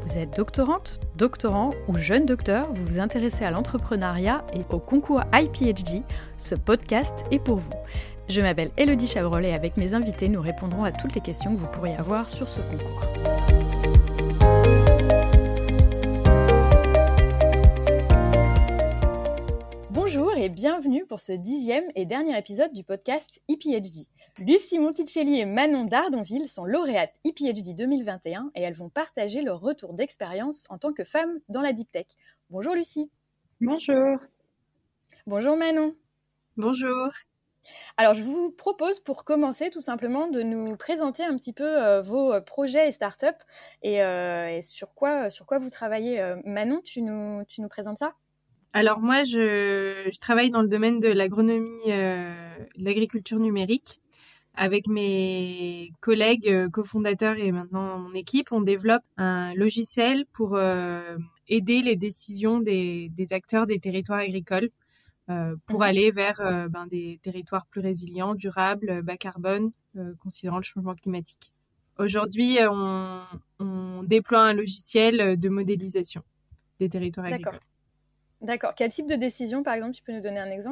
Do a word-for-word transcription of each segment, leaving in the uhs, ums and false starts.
Vous êtes doctorante, doctorant ou jeune docteur, vous vous intéressez à l'entrepreneuriat et au concours I P H D, ce podcast est pour vous. Je m'appelle Élodie Chabrol et avec mes invités, nous répondrons à toutes les questions que vous pourriez avoir sur ce concours. Bonjour et bienvenue pour ce dixième et dernier épisode du podcast I P H D. Lucie Monticelli et Manon Dardonville sont lauréates I P H D deux mille vingt et un et elles vont partager leur retour d'expérience en tant que femmes dans la deep tech. Bonjour Lucie. Bonjour. Bonjour Manon. Bonjour. Alors je vous propose pour commencer tout simplement de nous présenter un petit peu euh, vos projets et startups et, euh, et sur, quoi, sur quoi vous travaillez. Euh, Manon, tu nous, tu nous présentes ça ? Alors moi, je, je travaille dans le domaine de l'agronomie, euh, de l'agriculture numérique. Avec mes collègues euh, cofondateurs et maintenant mon équipe, on développe un logiciel pour euh, aider les décisions des, des acteurs des territoires agricoles euh, pour mmh. aller vers euh, ben, des territoires plus résilients, durables, bas carbone, euh, considérant le changement climatique. Aujourd'hui, on, on déploie un logiciel de modélisation des territoires agricoles. D'accord. D'accord. Quel type de décision, par exemple, tu peux nous donner un exemple ?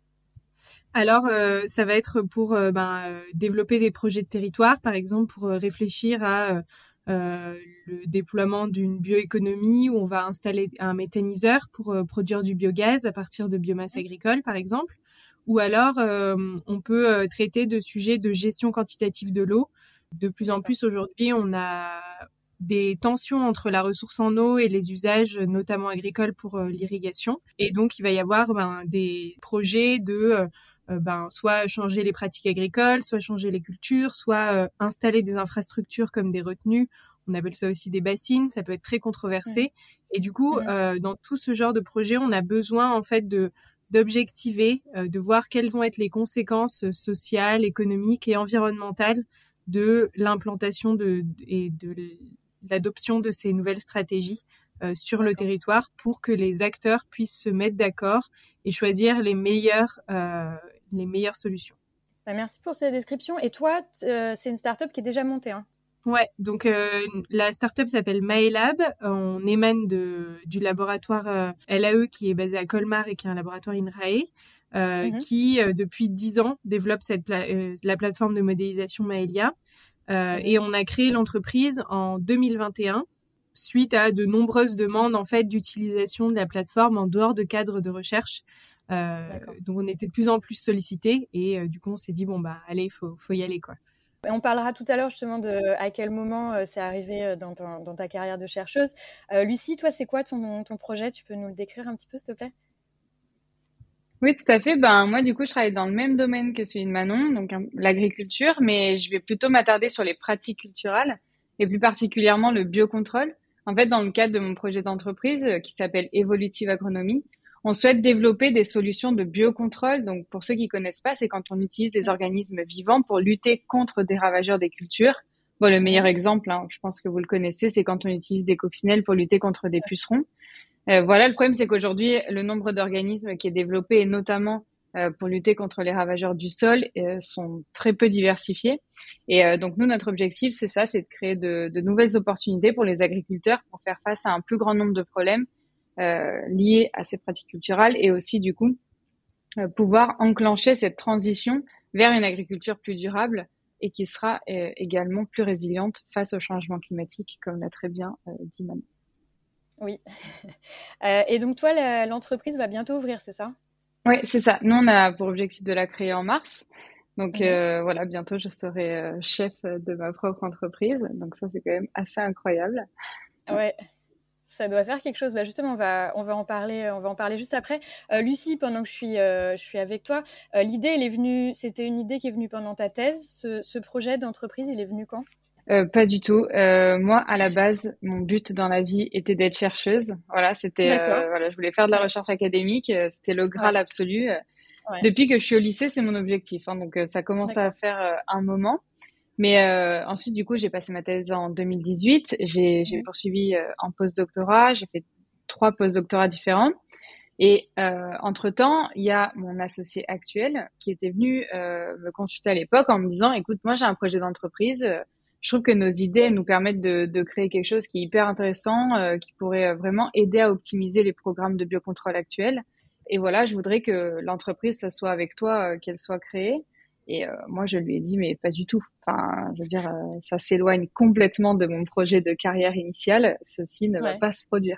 Alors, euh, ça va être pour euh, ben, euh, développer des projets de territoire, par exemple, pour euh, réfléchir à euh, le déploiement d'une bioéconomie où on va installer un méthaniseur pour euh, produire du biogaz à partir de biomasse agricole, par exemple. Ou alors, euh, on peut euh, traiter de sujets de gestion quantitative de l'eau. De plus en plus, aujourd'hui, on a des tensions entre la ressource en eau et les usages, notamment agricoles, pour euh, l'irrigation. Et donc, il va y avoir ben, des projets de... Euh, Euh, ben, soit changer les pratiques agricoles, soit changer les cultures, soit euh, installer des infrastructures comme des retenues. On appelle ça aussi des bassines. Ça peut être très controversé. Mmh. Et du coup, mmh. euh, dans tout ce genre de projet, on a besoin en fait de d'objectiver, euh, de voir quelles vont être les conséquences sociales, économiques et environnementales de l'implantation de, et de l'adoption de ces nouvelles stratégies euh, sur D'accord. le territoire pour que les acteurs puissent se mettre d'accord et choisir les meilleures, euh, les meilleures solutions. Bah merci pour cette description. Et toi, euh, c'est une start-up qui est déjà montée, hein ? Ouais, donc euh, la start-up s'appelle MyLab. On émane de, du laboratoire euh, L A E qui est basé à Colmar et qui est un laboratoire INRAE euh, mm-hmm. qui, euh, depuis dix ans, développe cette pla- euh, la plateforme de modélisation Maëlia. Euh, mm-hmm. Et on a créé l'entreprise en deux mille vingt et un suite à de nombreuses demandes en fait d'utilisation de la plateforme en dehors de cadres de recherche. Euh, donc on était de plus en plus sollicités et euh, du coup on s'est dit bon bah allez faut faut y aller quoi. On parlera tout à l'heure justement de à quel moment euh, c'est arrivé dans ta, dans ta carrière de chercheuse. Euh, Lucie, toi c'est quoi ton ton projet ? Tu peux nous le décrire un petit peu s'il te plaît ? Oui, tout à fait. Ben moi du coup je travaille dans le même domaine que celui de Manon, donc hein, l'agriculture, mais je vais plutôt m'attarder sur les pratiques culturales et plus particulièrement le biocontrôle. En fait, dans le cadre de mon projet d'entreprise euh, qui s'appelle Evolutive Agronomie, on souhaite développer des solutions de biocontrôle. Donc, pour ceux qui connaissent pas, c'est quand on utilise des organismes vivants pour lutter contre des ravageurs des cultures. Bon, le meilleur exemple, hein, je pense que vous le connaissez, c'est quand on utilise des coccinelles pour lutter contre des pucerons. Euh, voilà, le problème, c'est qu'aujourd'hui, le nombre d'organismes qui est développé, et notamment euh, pour lutter contre les ravageurs du sol, euh, sont très peu diversifiés. Et euh, donc, nous, notre objectif, c'est ça, c'est de créer de, de nouvelles opportunités pour les agriculteurs pour faire face à un plus grand nombre de problèmes euh, liés à ces pratiques culturelles et aussi, du coup, euh, pouvoir enclencher cette transition vers une agriculture plus durable et qui sera euh, également plus résiliente face au changement climatique, comme l'a très bien euh, dit Manon. Oui. euh, et donc, toi, la, l'entreprise va bientôt ouvrir, c'est ça ? Oui, c'est ça. Nous, on a pour objectif de la créer en mars. Donc, mmh. euh, voilà, bientôt, je serai euh, chef de ma propre entreprise. Donc, ça, c'est quand même assez incroyable. Ouais, ça doit faire quelque chose. Bah, justement, on va, on va en parler, on va en parler juste après. Euh, Lucie, pendant que je suis, euh, je suis avec toi, euh, l'idée, elle est venue, c'était une idée qui est venue pendant ta thèse. Ce, ce projet d'entreprise, il est venu quand ? Euh, pas du tout. Euh, moi, à la base, mon but dans la vie était d'être chercheuse. Voilà, c'était, euh, voilà, je voulais faire de la recherche académique. C'était le Graal ouais. absolu. Ouais. Depuis que je suis au lycée, c'est mon objectif. Hein, donc, ça commence D'accord. à faire euh, un moment. Mais euh, ensuite, du coup, j'ai passé ma thèse en deux mille dix-huit. J'ai, mmh. j'ai poursuivi euh, en post-doctorat. J'ai fait trois post-doctorats différents. Et euh, entre-temps, il y a mon associé actuel qui était venu euh, me consulter à l'époque en me disant, écoute, moi, j'ai un projet d'entreprise. je trouve que nos idées nous permettent de, de créer quelque chose qui est hyper intéressant, euh, qui pourrait vraiment aider à optimiser les programmes de biocontrôle actuels. Et voilà, je voudrais que l'entreprise, ça soit avec toi, euh, qu'elle soit créée. Et euh, moi, je lui ai dit, mais pas du tout. Enfin, je veux dire, euh, ça s'éloigne complètement de mon projet de carrière initiale. Ceci ne ouais. va pas se produire.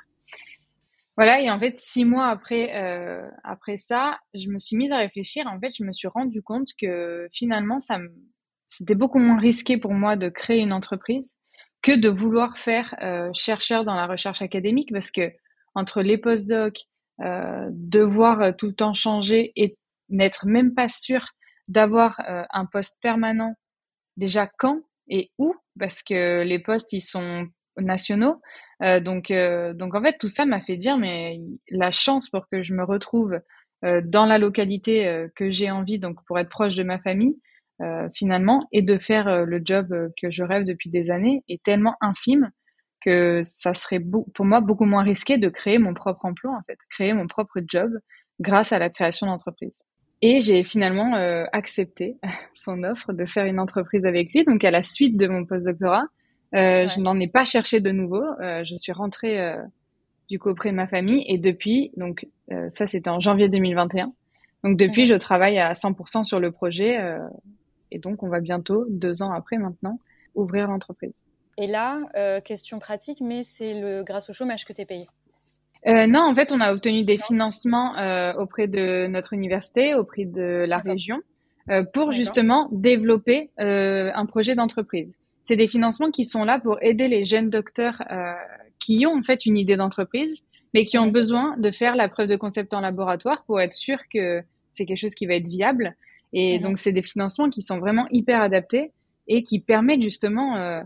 Voilà, et en fait, six mois après euh, après ça, je me suis mise à réfléchir. En fait, je me suis rendu compte que finalement, ça me, c'était beaucoup moins risqué pour moi de créer une entreprise que de vouloir faire euh, chercheur dans la recherche académique, parce que entre les postdocs, euh, devoir tout le temps changer et n'être même pas sûr d'avoir euh, un poste permanent, déjà quand et où, parce que les postes, ils sont nationaux. Euh, donc, euh, donc en fait, tout ça m'a fait dire, mais la chance pour que je me retrouve euh, dans la localité euh, que j'ai envie, donc pour être proche de ma famille, euh, finalement, et de faire euh, le job euh, que je rêve depuis des années, est tellement infime que ça serait beau, pour moi beaucoup moins risqué de créer mon propre emploi, en fait, créer mon propre job grâce à la création d'entreprise. Et j'ai finalement euh, accepté son offre de faire une entreprise avec lui. Donc, à la suite de mon postdoctorat, euh, ouais. je n'en ai pas cherché de nouveau. Euh, je suis rentrée euh, du coup auprès de ma famille. Et depuis, donc euh, ça c'était en janvier deux mille vingt et un. Donc depuis, mmh. je travaille à cent pour cent sur le projet. Euh, et donc, on va bientôt, deux ans après maintenant, ouvrir l'entreprise. Et là, euh, question pratique, mais c'est le grâce au chômage que tu es payé. Euh, non, en fait, on a obtenu des financements euh, auprès de notre université, auprès de la D'accord. région, euh, pour D'accord. justement développer euh, un projet d'entreprise. C'est des financements qui sont là pour aider les jeunes docteurs euh, qui ont en fait une idée d'entreprise, mais qui ont mmh. besoin de faire la preuve de concept en laboratoire pour être sûr que c'est quelque chose qui va être viable. Et mmh. donc, c'est des financements qui sont vraiment hyper adaptés et qui permettent justement euh,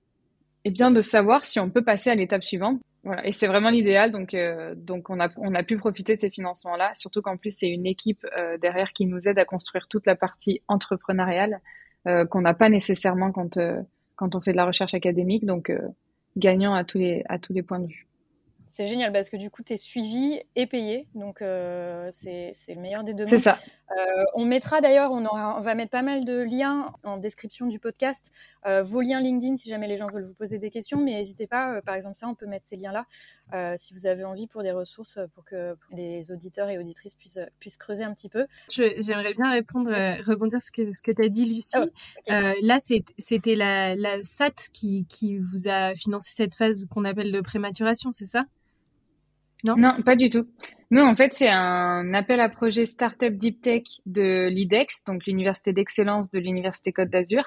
eh bien, de savoir si on peut passer à l'étape suivante. Voilà, et c'est vraiment l'idéal, donc euh, donc on a on a pu profiter de ces financements-là, surtout qu'en plus c'est une équipe euh, derrière qui nous aide à construire toute la partie entrepreneuriale euh, qu'on n'a pas nécessairement quand euh, quand on fait de la recherche académique, donc euh, gagnant à tous les à tous les points de vue. C'est génial parce que du coup, tu es suivi et payé. Donc, euh, c'est, c'est le meilleur des deux mondes. C'est ça. Euh, on mettra d'ailleurs, on, aura, on va mettre pas mal de liens en description du podcast. Euh, vos liens LinkedIn si jamais les gens veulent vous poser des questions. Mais n'hésitez pas, euh, par exemple, ça, on peut mettre ces liens-là euh, si vous avez envie pour des ressources pour que pour les auditeurs et auditrices puissent, puissent creuser un petit peu. Je, j'aimerais bien répondre, euh, rebondir ce que, ce que tu as dit, Lucie. Oh, okay. euh, là, c'est, c'était la, la S A T qui, qui vous a financé cette phase qu'on appelle de prématuration, c'est ça ? Non, non, pas du tout. Nous, en fait, c'est un appel à projet Startup Deep Tech de l'I D E X, donc l'Université d'Excellence de l'Université Côte d'Azur,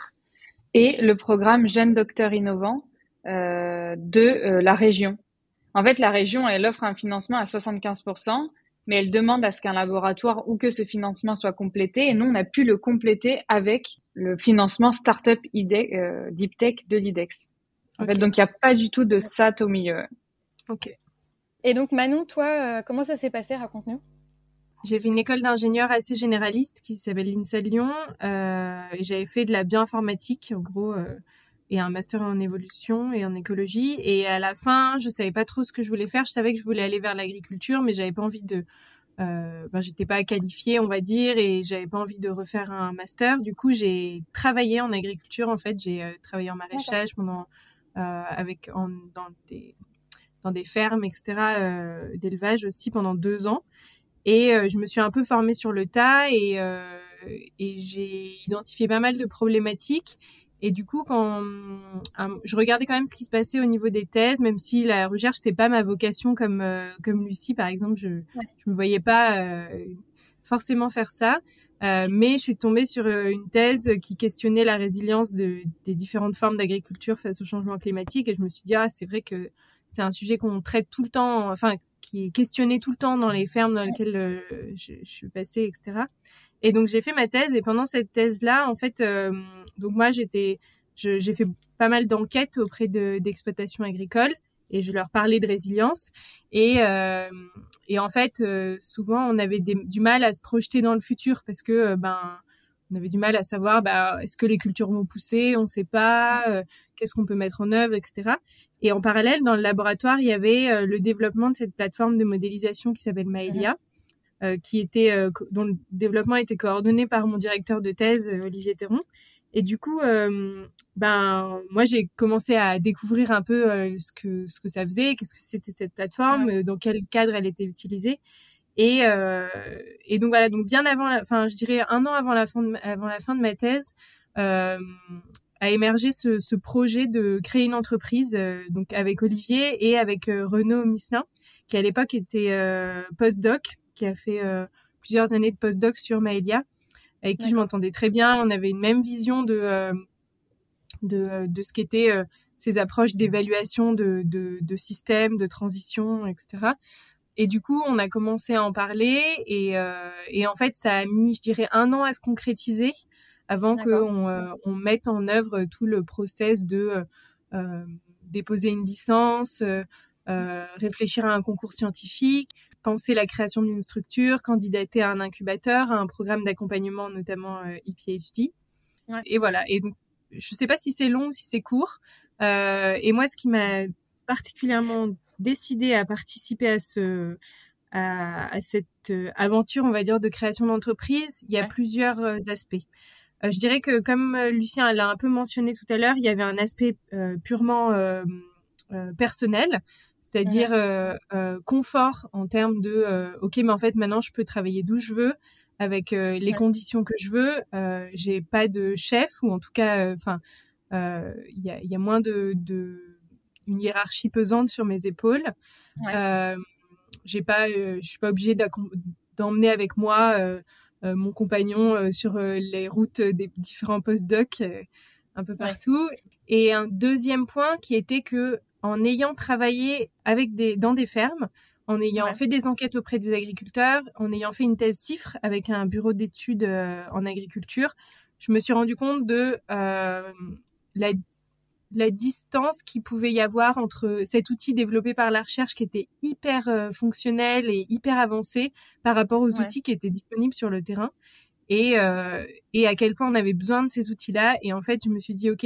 et le programme Jeunes Docteurs Innovants euh, de euh, la région. En fait, la région, elle offre un financement à soixante-quinze pour cent, mais elle demande à ce qu'un laboratoire ou que ce financement soit complété, et nous, on a pu le compléter avec le financement Startup I D E X, euh, Deep Tech de l'I D E X. En okay. fait, donc, il n'y a pas du tout de S A T au milieu. Ok. Et donc Manon, toi, euh, comment ça s'est passé ? Raconte-nous. J'ai fait une école d'ingénieur assez généraliste qui s'appelle l'INSA de Lyon. Euh, et j'avais fait de la bioinformatique, en gros, euh, et un master en évolution et en écologie. Et à la fin, je savais pas trop ce que je voulais faire. Je savais que je voulais aller vers l'agriculture, mais j'avais pas envie de... Euh, ben, j'étais pas qualifiée, on va dire, et j'avais pas envie de refaire un master. Du coup, j'ai travaillé en agriculture, en fait. J'ai euh, travaillé en maraîchage pendant... Euh, avec en, dans des... dans des fermes, et cetera, euh, d'élevage aussi pendant deux ans. Et euh, je me suis un peu formée sur le tas et, euh, et j'ai identifié pas mal de problématiques. Et du coup, quand euh, je regardais quand même ce qui se passait au niveau des thèses, même si la recherche n'était pas ma vocation comme euh, comme Lucie, par exemple, je ouais. je me voyais pas euh, forcément faire ça. Euh, mais je suis tombée sur une thèse qui questionnait la résilience de, des différentes formes d'agriculture face au changement climatique. Et je me suis dit, ah, c'est vrai que c'est un sujet qu'on traite tout le temps, enfin, qui est questionné tout le temps dans les fermes dans lesquelles euh, je, je suis passée, et cetera. Et donc, j'ai fait ma thèse. Et pendant cette thèse-là, en fait, euh, donc moi, j'étais, je, j'ai fait pas mal d'enquêtes auprès de, d'exploitations agricoles et je leur parlais de résilience. Et, euh, et en fait, euh, souvent, on avait des, du mal à se projeter dans le futur parce que, euh, ben, on avait du mal à savoir, bah, est-ce que les cultures vont pousser, on ne sait pas, euh, qu'est-ce qu'on peut mettre en œuvre, et cetera. Et en parallèle, dans le laboratoire, il y avait euh, le développement de cette plateforme de modélisation qui s'appelle Maëlia, euh, qui était, euh, dont le développement était coordonné par mon directeur de thèse, euh, Olivier Théron. Et du coup, euh, ben moi j'ai commencé à découvrir un peu euh, ce que ce que ça faisait, qu'est-ce que c'était cette plateforme, Ouais. euh, dans quel cadre elle était utilisée. Et euh, et donc voilà, donc bien avant, la, enfin je dirais un an avant la fin de avant la fin de ma thèse, euh, a émergé ce, ce projet de créer une entreprise, euh, donc avec Olivier et avec euh, Renaud Misselin, qui à l'époque était euh, postdoc, qui a fait euh, plusieurs années de postdoc sur Maëlia, avec qui D'accord. je m'entendais très bien. On avait une même vision de euh, de, de ce qu'étaient euh, ces approches d'évaluation de, de, de systèmes, de transition, et cetera. Et du coup, on a commencé à en parler et, euh, et en fait, ça a mis, je dirais, un an à se concrétiser avant qu'on euh, on mette en œuvre tout le process de euh, déposer une licence, euh, euh, réfléchir à un concours scientifique, penser la création d'une structure, candidater à un incubateur, à un programme d'accompagnement, notamment euh, E P H D. Ouais. Et voilà. Et donc, je sais pas si c'est long ou si c'est court. Euh, et moi, ce qui m'a particulièrement décidé à participer à ce à, à cette aventure, on va dire, de création d'entreprise, il y a ouais. plusieurs euh, aspects. Euh, je dirais que, comme euh, Lucien l'a un peu mentionné tout à l'heure, il y avait un aspect euh, purement euh, euh, personnel, c'est-à-dire euh, euh, confort en termes de euh, ok, mais en fait maintenant je peux travailler d'où je veux, avec euh, les ouais. conditions que je veux. Euh, j'ai pas de chef, ou en tout cas, enfin, euh, il y a, y a moins de, de une hiérarchie pesante sur mes épaules. Ouais. Euh, j'ai pas, euh, je suis pas obligée d'emmener avec moi euh, euh, mon compagnon euh, sur euh, les routes des différents postdocs euh, un peu partout. Ouais. Et un deuxième point qui était que, en ayant travaillé avec des dans des fermes, en ayant ouais. fait des enquêtes auprès des agriculteurs, en ayant fait une thèse CIFRE avec un bureau d'études euh, en agriculture, je me suis rendu compte de euh, la la distance qu'il pouvait y avoir entre cet outil développé par la recherche, qui était hyper euh, fonctionnel et hyper avancé, par rapport aux ouais. outils qui étaient disponibles sur le terrain, et euh, et à quel point on avait besoin de ces outils-là. Et en fait, je me suis dit, ok,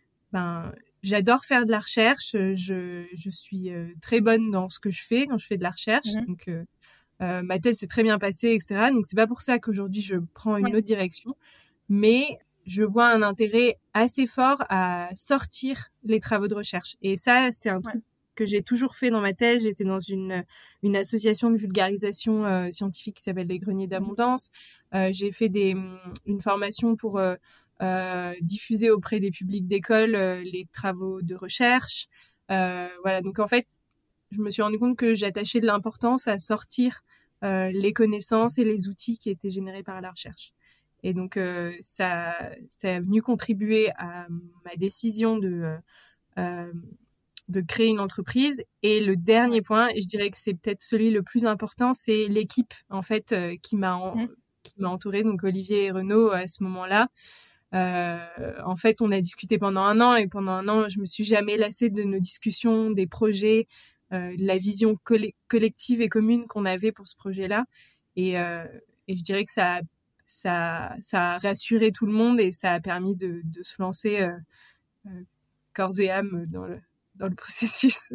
ben j'adore faire de la recherche, je je suis euh, très bonne dans ce que je fais quand je fais de la recherche, mm-hmm. donc euh, euh, ma thèse s'est très bien passée, et cetera. Donc c'est pas pour ça qu'aujourd'hui je prends une ouais. autre direction, mais je vois un intérêt assez fort à sortir les travaux de recherche. Et ça, c'est un truc ouais. que j'ai toujours fait dans ma thèse. J'étais dans une, une association de vulgarisation euh, scientifique qui s'appelle les Greniers d'Abondance. Euh, j'ai fait des, une formation pour euh, euh, diffuser auprès des publics d'école euh, les travaux de recherche. Euh, voilà. Donc, en fait, je me suis rendu compte que j'attachais de l'importance à sortir euh, les connaissances et les outils qui étaient générés par la recherche. Et donc, euh, ça, ça est venu contribuer à ma décision de, euh, de créer une entreprise. Et le dernier point, et je dirais que c'est peut-être celui le plus important, c'est l'équipe, en fait, euh, qui m'a, en, mmh. qui m'a entourée, donc Olivier et Renaud, à ce moment-là. Euh, en fait, on a discuté pendant un an, et pendant un an, je me suis jamais lassée de nos discussions, des projets, euh, de la vision coll- collective et commune qu'on avait pour ce projet-là. Et, euh, et je dirais que ça a Ça, ça a rassuré tout le monde, et ça a permis de, de se lancer euh, euh, corps et âme dans le, dans le processus.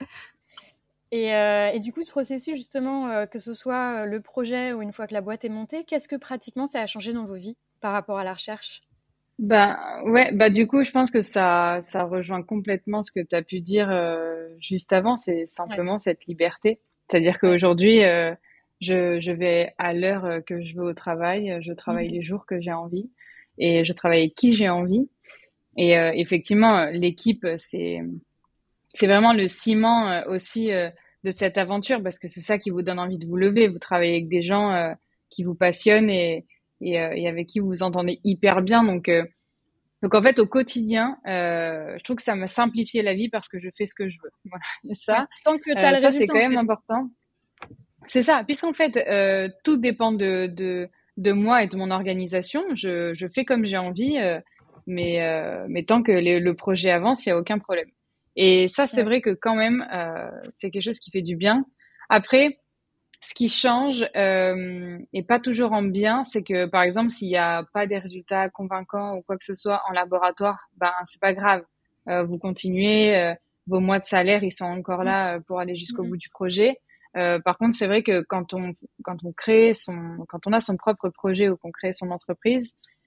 Et, euh, et du coup, ce processus, justement, euh, que ce soit le projet ou une fois que la boîte est montée, qu'est-ce que pratiquement ça a changé dans vos vies par rapport à la recherche ? Bah ouais, bah du coup, je pense que ça, ça rejoint complètement ce que tu as pu dire euh, juste avant. C'est simplement ouais. cette liberté. C'est-à-dire qu'aujourd'hui, euh, Je, je vais à l'heure que je veux au travail, je travaille mmh. les jours que j'ai envie, et je travaille avec qui j'ai envie. Et euh, effectivement, l'équipe, c'est c'est vraiment le ciment euh, aussi euh, de cette aventure, parce que c'est ça qui vous donne envie de vous lever. Vous travaillez avec des gens euh, qui vous passionnent, et et, euh, et avec qui vous vous entendez hyper bien. Donc euh, donc en fait, au quotidien, euh, je trouve que ça m'a simplifié la vie parce que je fais ce que je veux. Voilà. Et ça, ouais, tant que t'as euh, le ça résultat, c'est quand en même fait. important. C'est ça, puisqu'en fait, euh, tout dépend de, de, de moi et de mon organisation. Je, je fais comme j'ai envie, euh, mais, euh, mais tant que les, le projet avance, il n'y a aucun problème. Et ça, c'est ouais. vrai que quand même, euh, c'est quelque chose qui fait du bien. Après, ce qui change, euh, et pas toujours en bien, c'est que, par exemple, s'il n'y a pas des résultats convaincants ou quoi que ce soit en laboratoire, ben, c'est pas grave. Euh, vous continuez, euh, vos mois de salaire, ils sont encore là pour aller jusqu'au mmh. bout du projet. Euh, par contre, c'est vrai que quand on quand on crée son quand on a son propre projet ou qu'on crée son entreprise,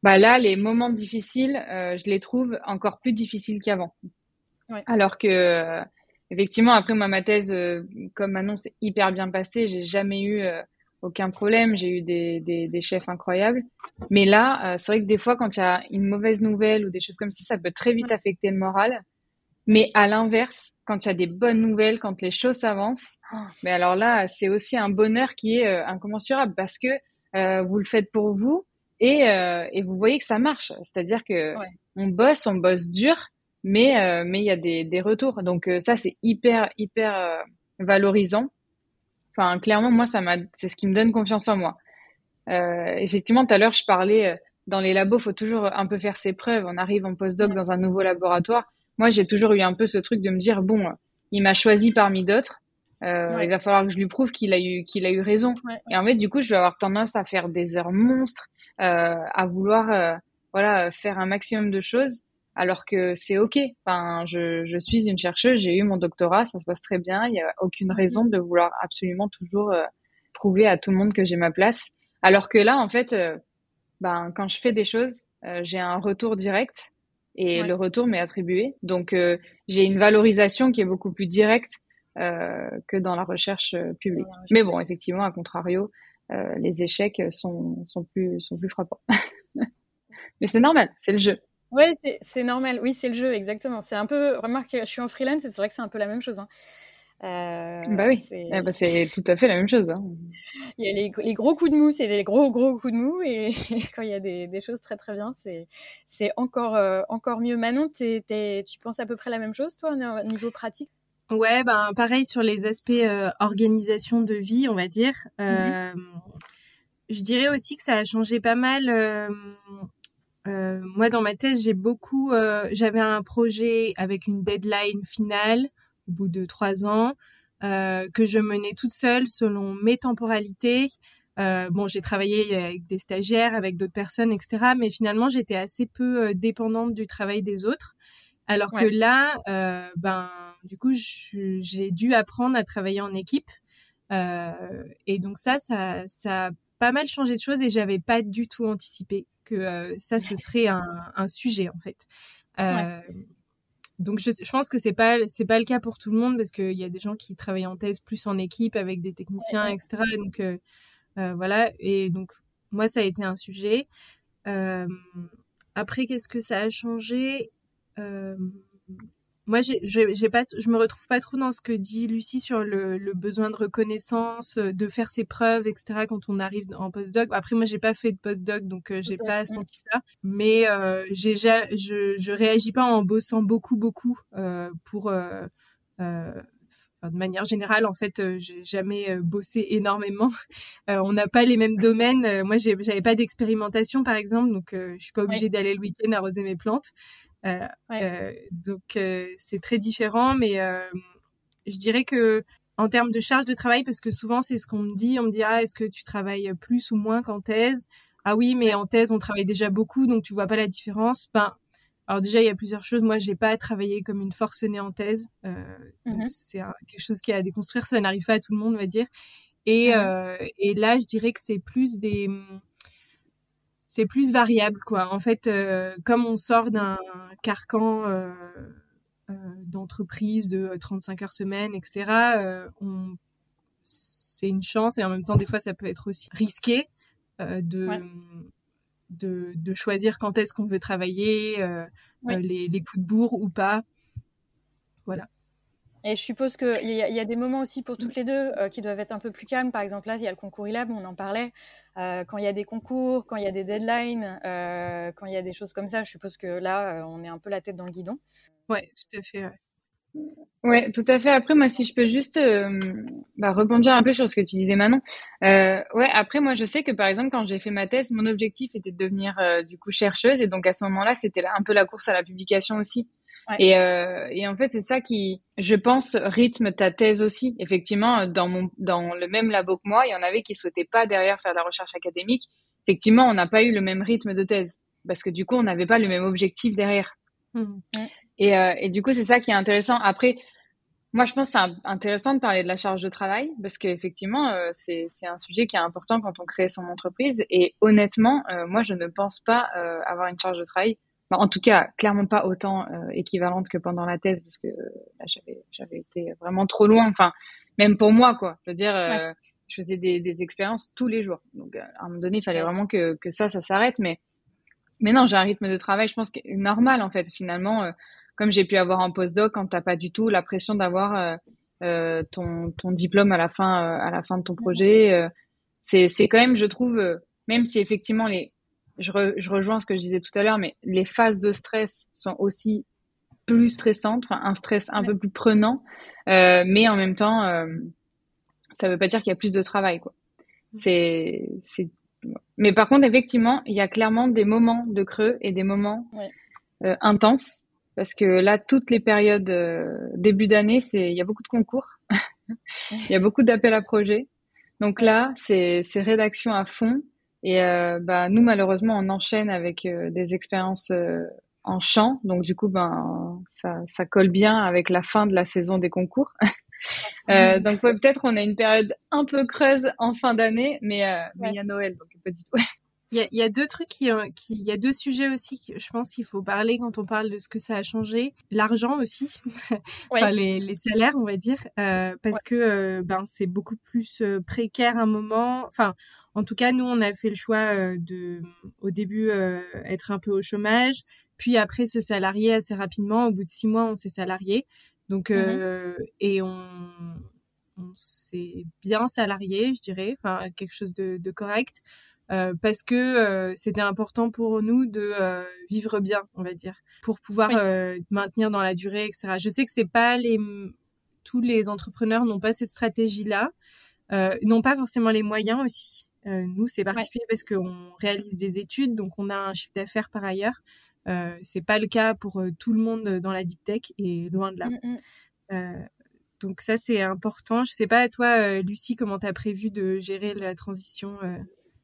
bah là, les moments difficiles, euh, je les trouve encore plus difficiles qu'avant. Ouais. Alors que, euh, effectivement, après moi, ma thèse, euh, comme Manon, c'est hyper bien passé. J'ai jamais eu euh, aucun problème. J'ai eu des, des, des chefs incroyables. Mais là, euh, c'est vrai que des fois, quand il y a une mauvaise nouvelle ou des choses comme ça, ça peut très vite affecter le moral. Mais à l'inverse, quand il y a des bonnes nouvelles, quand les choses avancent, mais alors là, c'est aussi un bonheur qui est euh, incommensurable parce que euh, vous le faites pour vous et, euh, et vous voyez que ça marche. C'est-à-dire que Ouais. on bosse, on bosse dur, mais euh, mais il y a des, des retours. Donc euh, ça, c'est hyper hyper euh, valorisant. Enfin, clairement, moi, ça m'a, c'est ce qui me donne confiance en moi. Euh, effectivement, tout à l'heure, je parlais, euh, dans les labos, faut toujours un peu faire ses preuves. On arrive en postdoc dans un nouveau laboratoire. Moi, j'ai toujours eu un peu ce truc de me dire, bon, euh, il m'a choisi parmi d'autres. Euh, Ouais. il va falloir que je lui prouve qu'il a eu, qu'il a eu raison. Ouais. Et en fait, du coup, je vais avoir tendance à faire des heures monstres, euh, à vouloir, euh, voilà, faire un maximum de choses, alors que c'est OK. Enfin, je, je suis une chercheuse, j'ai eu mon doctorat, ça se passe très bien. Il y a aucune raison de vouloir absolument toujours euh, prouver à tout le monde que j'ai ma place. Alors que là, en fait, euh, ben, quand je fais des choses, euh, j'ai un retour direct et Ouais. le retour m'est attribué. Donc, euh, j'ai une valorisation qui est beaucoup plus directe euh, que dans la recherche euh, publique. Ouais, Mais bon, effectivement, à contrario, euh, les échecs sont, sont plus, sont plus frappants. Mais c'est normal, c'est le jeu. Ouais, c'est, c'est normal. Oui, c'est le jeu, exactement. C'est un peu, remarque, je suis en freelance et c'est vrai que c'est un peu la même chose. Hein. Bah Euh, oui, c'est... eh ben, c'est tout à fait la même chose. Hein. Il y a les, les gros coups de mou, c'est des gros, gros coups de mou. Et, et quand il y a des, des choses très, très bien, c'est, c'est encore, euh, encore mieux. Manon, t'es, t'es, tu penses à peu près la même chose, toi, au niveau pratique? Ouais, ben pareil sur les aspects euh, organisation de vie, on va dire. Euh, mm-hmm. Je dirais aussi que ça a changé pas mal. Euh, euh, moi, dans ma thèse, j'ai beaucoup. Euh, j'avais un projet avec une deadline finale au bout de trois ans euh, que je menais toute seule selon mes temporalités. Euh, bon, j'ai travaillé avec des stagiaires, avec d'autres personnes, et cetera. Mais finalement, j'étais assez peu euh, dépendante du travail des autres. Alors Ouais. que là, euh, ben, du coup, je, j'ai dû apprendre à travailler en équipe. Euh, et donc ça, ça, ça a pas mal changé de choses et j'avais pas du tout anticipé que euh, ça, ce serait un, un sujet, en fait. Euh, ouais. Donc, je, je pense que c'est pas, c'est pas le cas pour tout le monde parce qu'il y a des gens qui travaillent en thèse plus en équipe avec des techniciens, ouais. et cetera. Donc, euh, euh, voilà. Et donc, moi, ça a été un sujet. Euh, après, qu'est-ce que ça a changé ? Euh, moi, j'ai, j'ai, j'ai pas, je me retrouve pas trop dans ce que dit Lucie sur le, le besoin de reconnaissance, de faire ses preuves, et cetera. Quand on arrive en postdoc. Après, moi, j'ai pas fait de postdoc, donc euh, j'ai pas senti ça. Mais euh, j'ai, je, je réagis pas en bossant beaucoup, beaucoup euh, pour. Euh, euh, de manière générale, en fait, euh, j'ai jamais euh, bossé énormément. Euh, on n'a pas les mêmes domaines. Euh, moi, j'ai, j'avais pas d'expérimentation, par exemple, donc euh, je suis pas obligée ouais. d'aller le week-end arroser mes plantes. Euh, ouais. euh, donc euh, c'est très différent, mais euh, je dirais que en termes de charge de travail, parce que souvent c'est ce qu'on me dit, on me dit ah est-ce que tu travailles plus ou moins qu'en thèse ? Ah oui, mais ouais. en thèse on travaille déjà beaucoup, donc tu vois pas la différence. Ben alors déjà il y a plusieurs choses. Moi j'ai pas travaillé comme une forcenée en thèse, euh, mm-hmm. donc c'est un, quelque chose qui est à déconstruire. Ça n'arrive pas à tout le monde, on va dire. Et mm-hmm. euh, et là je dirais que c'est plus des c'est plus variable, quoi. En fait, euh, comme on sort d'un carcan euh, euh, d'entreprise de trente-cinq heures semaine, et cetera, euh, on... c'est une chance et en même temps, des fois, ça peut être aussi risqué euh, de, ouais. de, de choisir quand est-ce qu'on veut travailler, euh, ouais. euh, les, les coups de bourre ou pas. Voilà. Et je suppose qu'il y, y a des moments aussi pour toutes les deux euh, qui doivent être un peu plus calmes. Par exemple, là, il y a le concours I L A B, on en parlait. Euh, quand il y a des concours, quand il y a des deadlines, euh, quand il y a des choses comme ça, je suppose que là, euh, on est un peu la tête dans le guidon. Ouais, tout à fait. Ouais, ouais tout à fait. Après, moi, si je peux juste euh, bah, rebondir un peu sur ce que tu disais, Manon. Euh, ouais, après, moi, je sais que, par exemple, quand j'ai fait ma thèse, mon objectif était de devenir, euh, du coup, chercheuse. Et donc, à ce moment-là, c'était un peu la course à la publication aussi. Ouais. Et, euh, et en fait, c'est ça qui, je pense, rythme ta thèse aussi. Effectivement, dans mon, dans le même labo que moi, il y en avait qui souhaitaient pas derrière faire de la recherche académique. Effectivement, on n'a pas eu le même rythme de thèse parce que du coup, on n'avait pas le même objectif derrière. Mmh. Et, euh, et du coup, c'est ça qui est intéressant. Après, Moi, je pense que c'est un- intéressant de parler de la charge de travail parce qu'effectivement, euh, c'est, c'est un sujet qui est important quand on crée son entreprise. Et honnêtement, euh, moi, je ne pense pas euh, avoir une charge de travail, enfin, en tout cas, clairement pas autant euh, équivalente que pendant la thèse parce que euh, là, j'avais, j'avais été vraiment trop loin. Enfin, même pour moi, quoi. Je veux dire, Ouais, euh, je faisais des, des expériences tous les jours. Donc, euh, à un moment donné, il fallait ouais. vraiment que, que ça, ça s'arrête. Mais mais non, j'ai un rythme de travail, je pense, qui est normal en fait. Finalement, euh, comme j'ai pu avoir en postdoc, quand t'as pas du tout la pression d'avoir euh, euh, ton ton diplôme à la fin euh, à la fin de ton Mhm. projet, euh, c'est c'est quand même, je trouve, euh, même si effectivement les je, re- je rejoins ce que je disais tout à l'heure, mais les phases de stress sont aussi plus stressantes, enfin un stress un Ouais. peu plus prenant, euh, mais en même temps, euh, ça veut pas dire qu'il y a plus de travail, quoi. C'est c'est mais par contre, effectivement, il y a clairement des moments de creux et des moments Ouais. euh, intenses. Parce que là, toutes les périodes euh, début d'année, c'est il y a beaucoup de concours, il y a beaucoup d'appels à projets. Donc Ouais. là, c'est c'est rédaction à fond. Et euh, bah nous, malheureusement, on enchaîne avec euh, des expériences euh, en chant. Donc du coup, ben ça ça colle bien avec la fin de la saison des concours. Euh, donc ouais, peut-être on a une période un peu creuse en fin d'année, mais euh, mais il Ouais. y a Noël, donc pas du tout. Il y a, il y a deux trucs qui, euh, qui, il y a deux sujets aussi que je pense qu'il faut parler quand on parle de ce que ça a changé. L'argent aussi, enfin Ouais. les, les salaires, on va dire, euh, Ouais. parce que euh, ben c'est beaucoup plus euh, précaire un moment. Enfin, en tout cas, nous on a fait le choix euh, de, au début, euh, être un peu au chômage, puis après se salarier assez rapidement. Au bout de six mois, on s'est salarié. Donc Mhm. euh, et on, on s'est bien salarié, je dirais, enfin quelque chose de, de correct. Euh, parce que euh, c'était important pour nous de euh, vivre bien, on va dire, pour pouvoir Oui. euh, maintenir dans la durée, et cetera. Je sais que c'est pas les tous les entrepreneurs n'ont pas cette stratégie-là, euh, n'ont pas forcément les moyens aussi. Euh, nous, c'est Ouais. particulier parce qu'on réalise des études, donc on a un chiffre d'affaires par ailleurs. Euh, c'est pas le cas pour euh, tout le monde dans la deep tech et loin de là. Mhm. Euh, donc ça, c'est important. Je sais pas, toi, euh, Lucie, comment t'as prévu de gérer la transition euh...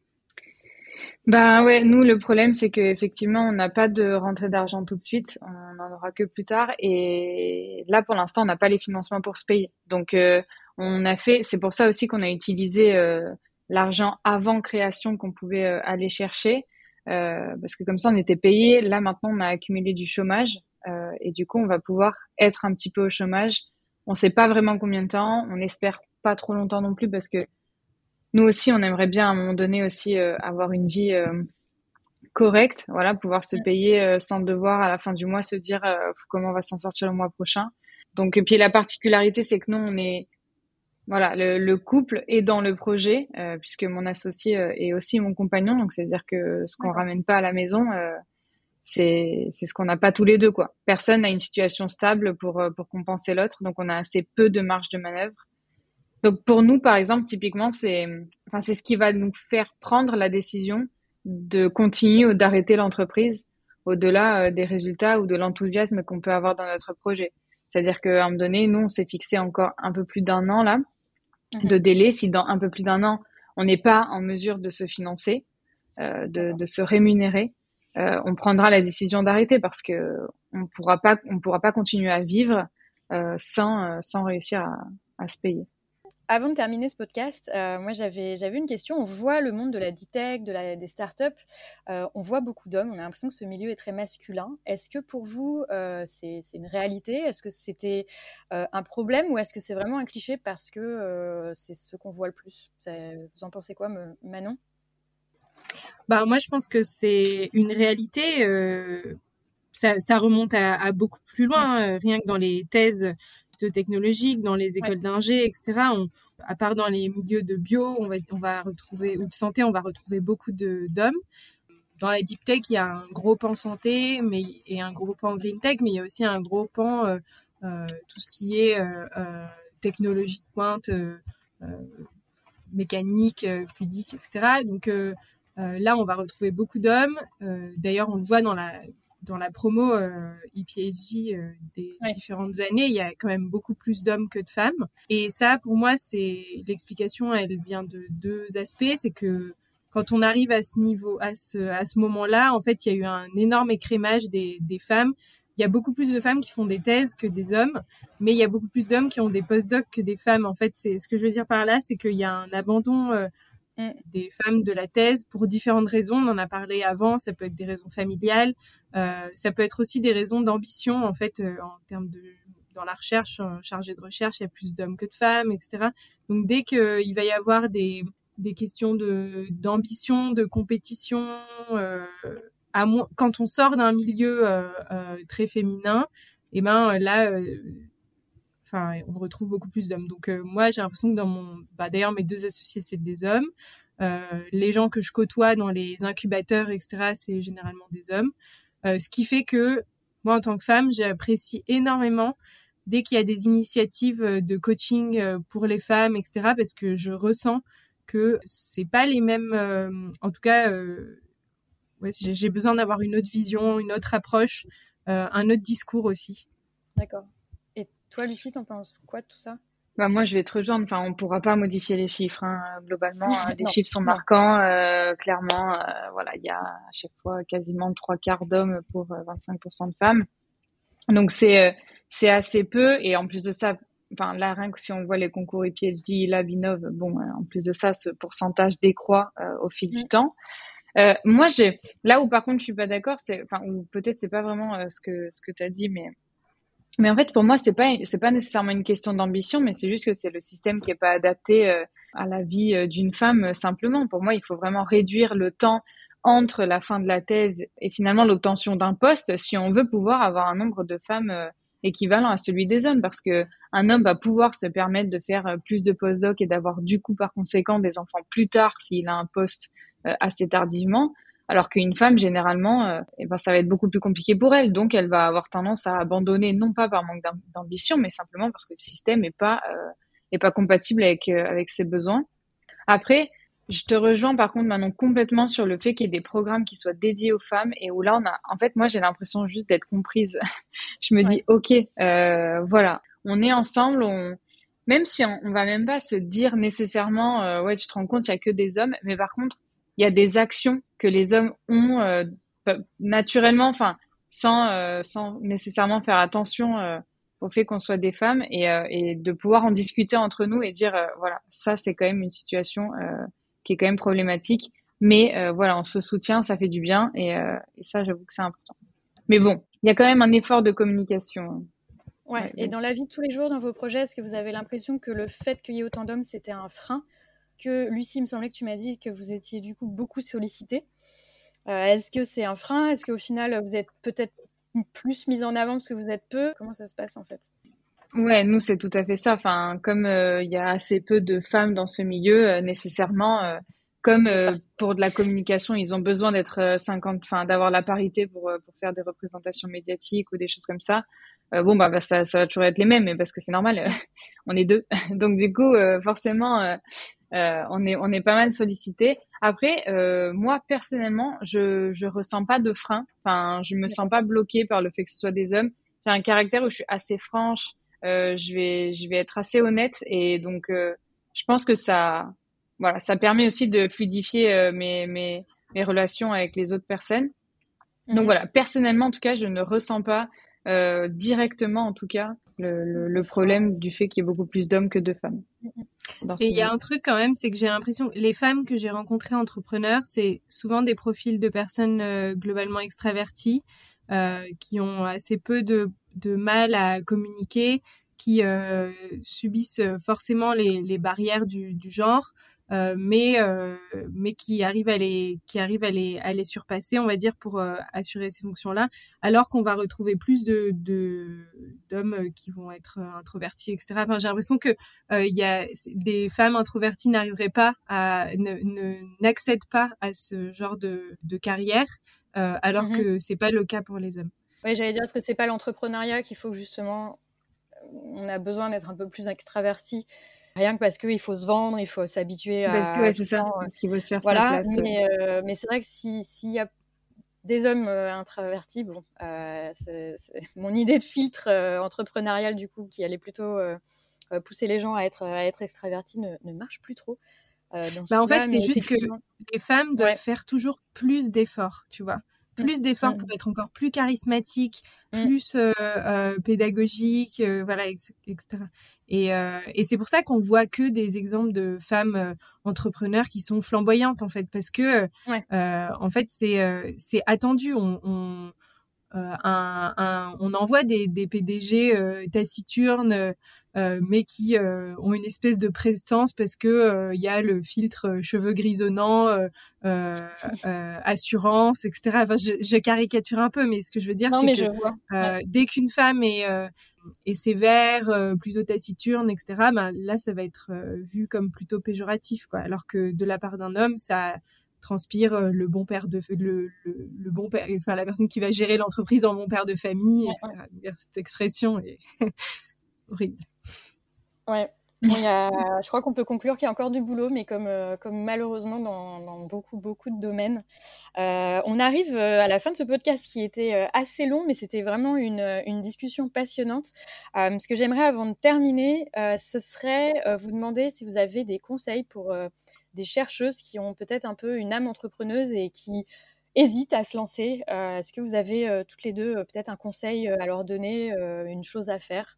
Ben ouais, nous le problème c'est que effectivement on n'a pas de rentrée d'argent tout de suite, on en aura que plus tard et là pour l'instant on n'a pas les financements pour se payer. Donc euh, on a fait, c'est pour ça aussi qu'on a utilisé euh, l'argent avant création qu'on pouvait euh, aller chercher euh, parce que comme ça on était payé. Là maintenant on a accumulé du chômage euh, et du coup on va pouvoir être un petit peu au chômage. On sait pas vraiment combien de temps, on espère pas trop longtemps non plus parce que nous aussi, on aimerait bien à un moment donné aussi euh, avoir une vie euh, correcte, voilà, pouvoir se payer euh, sans devoir à la fin du mois se dire euh, comment on va s'en sortir le mois prochain. Donc, et puis la particularité, c'est que nous, on est, voilà, le, le couple est dans le projet, euh, puisque mon associé euh, est aussi mon compagnon, donc c'est-à-dire que ce qu'on D'accord. ramène pas à la maison, euh, c'est c'est ce qu'on n'a pas tous les deux, quoi. Personne n'a une situation stable pour euh, pour compenser l'autre, donc on a assez peu de marge de manœuvre. Donc pour nous, par exemple, typiquement, c'est, enfin, c'est ce qui va nous faire prendre la décision de continuer ou d'arrêter l'entreprise au-delà euh, des résultats ou de l'enthousiasme qu'on peut avoir dans notre projet. C'est-à-dire qu'à un moment donné, nous, on s'est fixé encore un peu plus d'un an là Mhm. de délai. Si dans un peu plus d'un an, on n'est pas en mesure de se financer, euh, de, D'accord. de se rémunérer, euh, on prendra la décision d'arrêter parce que on pourra pas, on pourra pas continuer à vivre euh, sans, euh, sans réussir à, à se payer. Avant de terminer ce podcast, euh, moi j'avais, j'avais une question. On voit le monde de la deep tech, de la, des startups, euh, on voit beaucoup d'hommes, on a l'impression que ce milieu est très masculin. Est-ce que pour vous, euh, c'est, c'est une réalité? Est-ce que c'était euh, un problème ou est-ce que c'est vraiment un cliché parce que euh, c'est ce qu'on voit le plus? Ça, vous en pensez quoi, Manon? Bah moi, je pense que c'est une réalité. Euh, ça, ça remonte à, à beaucoup plus Ouais. loin, euh, rien que dans les thèses de technologiques, dans les Ouais. écoles d'ingé, et cetera. On, à part dans les milieux de bio, on va, on va retrouver, ou de santé, on va retrouver beaucoup de, d'hommes. Dans la deep tech, il y a un gros pan santé mais, et un gros pan green tech, mais il y a aussi un gros pan, euh, euh, tout ce qui est euh, euh, technologie de pointe, euh, euh, mécanique, euh, fluidique, et cetera. Donc euh, euh, là, on va retrouver beaucoup d'hommes. Euh, d'ailleurs, on le voit dans la dans la promo euh, E P H D euh, des Ouais. différentes années, il y a quand même beaucoup plus d'hommes que de femmes. Et ça, pour moi, c'est l'explication. Elle vient de deux aspects. C'est que quand on arrive à ce niveau, à ce à ce moment-là, en fait, il y a eu un énorme écrémage des des femmes il y a beaucoup plus de femmes qui font des thèses que des hommes, mais il y a beaucoup plus d'hommes qui ont des post-docs que des femmes. En fait, c'est ce que je veux dire par là, c'est qu'il y a un abandon euh, mm. des femmes de la thèse pour différentes raisons. On en a parlé avant. Ça peut être des raisons familiales, euh, ça peut être aussi des raisons d'ambition. En fait, euh, en termes de dans la recherche, en chargé de recherche, il y a plus d'hommes que de femmes, et cetera. Donc dès qu'il va y avoir des des questions de d'ambition, de compétition. Euh, À mo- quand on sort d'un milieu euh, euh, très féminin, et eh ben là, enfin, euh, on retrouve beaucoup plus d'hommes. Donc euh, moi, j'ai l'impression que dans mon, bah, d'ailleurs mes deux associés c'est des hommes. Euh, les gens que je côtoie dans les incubateurs, et cetera, c'est généralement des hommes. Euh, ce qui fait que moi, en tant que femme, j'apprécie énormément dès qu'il y a des initiatives de coaching pour les femmes, et cetera, parce que je ressens que c'est pas les mêmes, euh, en tout cas. Euh, Ouais, j'ai, j'ai besoin d'avoir une autre vision, une autre approche, euh, un autre discours aussi. D'accord. Et toi, Lucie, t'en penses quoi de tout ça ? Bah moi, je vais te rejoindre. Enfin, on pourra pas modifier les chiffres. Hein. Globalement, hein, les chiffres sont marquants. Euh, clairement, euh, voilà, il y a à chaque fois quasiment trois quarts d'hommes pour euh, vingt-cinq pour cent de femmes. Donc c'est euh, c'est assez peu. Et en plus de ça, enfin là, rien que si on voit les concours I P H D, Lab Innov, bon, euh, en plus de ça, ce pourcentage décroît euh, au fil mmh. du temps. Euh, moi, j'ai là où par contre je suis pas d'accord, c'est, enfin, ou peut-être c'est pas vraiment euh, ce que ce que t'as dit, mais mais en fait pour moi c'est pas c'est pas nécessairement une question d'ambition, mais c'est juste que c'est le système qui est pas adapté euh, à la vie euh, d'une femme euh, simplement. Pour moi, il faut vraiment réduire le temps entre la fin de la thèse et finalement l'obtention d'un poste si on veut pouvoir avoir un nombre de femmes euh, équivalent à celui des hommes, parce que un homme va pouvoir se permettre de faire euh, plus de post-doc et d'avoir du coup par conséquent des enfants plus tard s'il a un poste euh, assez tardivement, alors qu'une femme généralement euh, eh ben ça va être beaucoup plus compliqué pour elle, donc elle va avoir tendance à abandonner, non pas par manque d'ambition, mais simplement parce que le système est pas euh, est pas compatible avec euh, avec ses besoins. Après, je te rejoins par contre maintenant complètement sur le fait qu'il y ait des programmes qui soient dédiés aux femmes et où là on a, en fait moi j'ai l'impression juste d'être comprise. Je me ouais. dis ok, euh, voilà, on est ensemble, on même si on, on va même pas se dire nécessairement euh, ouais tu te rends compte il y a que des hommes, mais par contre il y a des actions que les hommes ont euh, naturellement, enfin sans euh, sans nécessairement faire attention euh, au fait qu'on soit des femmes et, euh, et de pouvoir en discuter entre nous et dire euh, voilà, ça c'est quand même une situation euh, qui est quand même problématique, mais euh, voilà, on se soutient, ça fait du bien et, euh, et ça j'avoue que c'est important. Mais bon, il y a quand même un effort de communication. Ouais, ouais, et dans la vie de tous les jours, dans vos projets, est-ce que vous avez l'impression que le fait qu'il y ait autant d'hommes, c'était un frein ? Que Lucie, il me semblait que tu m'as dit que vous étiez du coup beaucoup sollicitée. Euh, est-ce que c'est un frein ? Est-ce qu'au final, vous êtes peut-être plus mise en avant parce que vous êtes peu ? Comment ça se passe en fait ? Ouais, nous c'est tout à fait ça. Enfin, comme il euh, y a assez peu de femmes dans ce milieu, euh, nécessairement, euh, comme euh, pour de la communication, ils ont besoin d'être cinquante, enfin d'avoir la parité pour pour faire des représentations médiatiques ou des choses comme ça. Euh, bon bah, bah ça ça va toujours être les mêmes, mais parce que c'est normal, euh, on est deux. Donc du coup, euh, forcément, euh, euh, on est on est pas mal sollicité. Après, euh, moi personnellement, je je ressens pas de frein. Enfin, je me sens pas bloquée par le fait que ce soit des hommes. J'ai un caractère où je suis assez franche. Euh, je vais je vais être assez honnête et donc euh, je pense que ça voilà ça permet aussi de fluidifier euh, mes mes mes relations avec les autres personnes. Mm-hmm. Donc voilà, personnellement en tout cas je ne ressens pas euh, directement en tout cas le, le, le problème du fait qu'il y ait beaucoup plus d'hommes que de femmes. Et il y a un truc quand même, c'est que j'ai l'impression les femmes que j'ai rencontrées entrepreneurs, c'est souvent des profils de personnes euh, globalement extraverties euh, qui ont assez peu de de mal à communiquer, qui euh, subissent forcément les, les barrières du, du genre, euh, mais euh, mais qui arrivent à les qui arrivent à les à les surpasser, on va dire, pour euh, assurer ces fonctions-là. Alors qu'on va retrouver plus de de d'hommes qui vont être introvertis, et cetera. Enfin, j'ai l'impression que il euh, y a des femmes introverties n'arriveraient pas à ne, ne n'accèdent pas à ce genre de de carrière, euh, alors mm-hmm. que c'est pas le cas pour les hommes. Oui, j'allais dire, est-ce que c'est pas l'entrepreneuriat qu'il faut que justement, on a besoin d'être un peu plus extraverti, rien que parce qu'il faut se vendre, il faut s'habituer à... Bah, ouais, c'est ça, euh, parce qu'il faut se faire voilà, sa place. Mais, euh, mais c'est vrai que si, s'il y a des hommes euh, introvertis, bon, euh, c'est, c'est mon idée de filtre euh, entrepreneurial, du coup, qui allait plutôt euh, pousser les gens à être, à être extravertis, ne, ne marche plus trop. Euh, dans bah en fait, c'est juste que les femmes doivent ouais. faire toujours plus d'efforts, tu vois. plus d'efforts mmh. pour être encore plus charismatique, Mmh. plus euh, euh, pédagogique, euh, voilà, et cetera. Et, euh, et c'est pour ça qu'on voit que des exemples de femmes euh, entrepreneurs qui sont flamboyantes en fait, parce que Ouais. euh, en fait c'est euh, c'est attendu. On, on euh, un, un, on envoie des, des P D G euh, taciturnes, euh, mais qui euh, ont une espèce de prestance parce que euh, y a le filtre euh, cheveux grisonnants, euh, euh, euh, assurance, et cetera. Enfin, je, je caricature un peu, mais ce que je veux dire, Non, c'est mais que je vois. euh, Ouais. dès qu'une femme est, euh, est sévère, euh, plutôt taciturne, et cetera, ben, là, ça va être euh, vu comme plutôt péjoratif, quoi. Alors que de la part d'un homme, ça transpire euh, le bon père de le, le, le bon père, enfin la personne qui va gérer l'entreprise en bon père de famille, Ouais, et cetera. Ouais. Cette expression est horrible. Ouais. Bon, y a, je crois qu'on peut conclure qu'il y a encore du boulot, mais comme, euh, comme malheureusement dans, dans beaucoup, beaucoup de domaines. Euh, on arrive euh, à la fin de ce podcast qui était euh, assez long, mais c'était vraiment une, une discussion passionnante. Euh, ce que j'aimerais avant de terminer, euh, ce serait euh, vous demander si vous avez des conseils pour euh, des chercheuses qui ont peut-être un peu une âme entrepreneuse et qui hésitent à se lancer. Euh, est-ce que vous avez euh, toutes les deux euh, peut-être un conseil euh, à leur donner, euh, une chose à faire?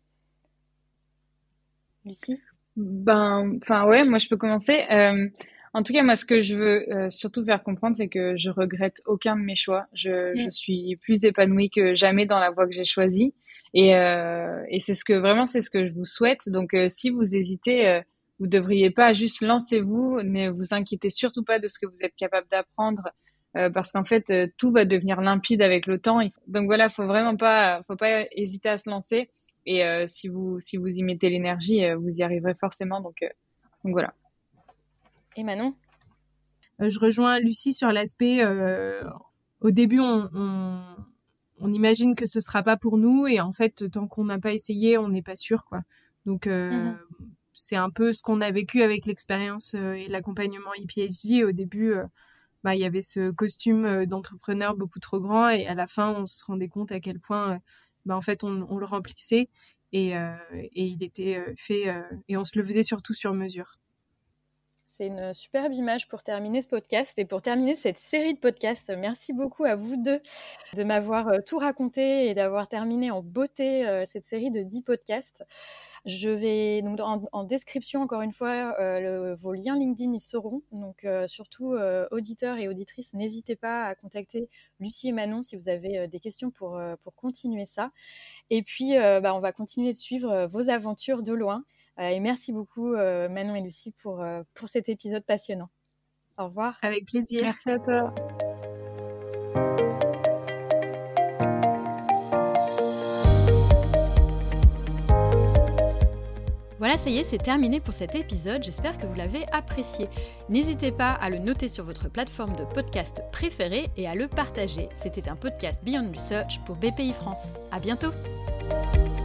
Lucie? Ben, enfin ouais, moi je peux commencer. Euh, en tout cas, moi ce que je veux euh, surtout faire comprendre, c'est que je regrette aucun de mes choix. Je, je Mm. suis plus épanouie que jamais dans la voie que j'ai choisie, et euh, et c'est ce que vraiment c'est ce que je vous souhaite. Donc euh, si vous hésitez, euh, vous devriez pas juste lancez-vous, ne vous inquiétez surtout pas de ce que vous êtes capable d'apprendre, euh, parce qu'en fait euh, tout va devenir limpide avec le temps. Donc voilà, faut vraiment pas, faut pas hésiter à se lancer. Et euh, si vous si vous y mettez l'énergie, euh, vous y arriverez forcément. Donc, euh, donc voilà. Et Manon? Euh, je rejoins Lucie sur l'aspect. Euh, au début, on, on, on imagine que ce sera pas pour nous, et en fait, tant qu'on n'a pas essayé, on n'est pas sûr, quoi. Donc, euh, Mm-hmm. c'est un peu ce qu'on a vécu avec l'expérience euh, et l'accompagnement E P H D. Au début, euh, bah, il y avait ce costume d'entrepreneur beaucoup trop grand, et à la fin, on se rendait compte à quel point, euh, bah, en fait, on, on le remplissait, et, euh, et il était euh, fait, euh, et on se le faisait surtout sur mesure. C'est une superbe image pour terminer ce podcast et pour terminer cette série de podcasts. Merci beaucoup à vous deux de m'avoir tout raconté et d'avoir terminé en beauté cette série de dix podcasts. Je vais donc en, en description, encore une fois, euh, le, vos liens LinkedIn y seront. Donc euh, surtout euh, auditeurs et auditrices, n'hésitez pas à contacter Lucie et Manon si vous avez euh, des questions pour, euh, pour continuer ça. Et puis euh, bah, on va continuer de suivre euh, vos aventures de loin. Euh, et merci beaucoup euh, Manon et Lucie pour, euh, pour cet épisode passionnant. Au revoir. Avec plaisir. Merci à toi. Voilà, ça y est, c'est terminé pour cet épisode. J'espère que vous l'avez apprécié. N'hésitez pas à le noter sur votre plateforme de podcast préférée et à le partager. C'était un podcast Beyond Research pour B P I France. À bientôt!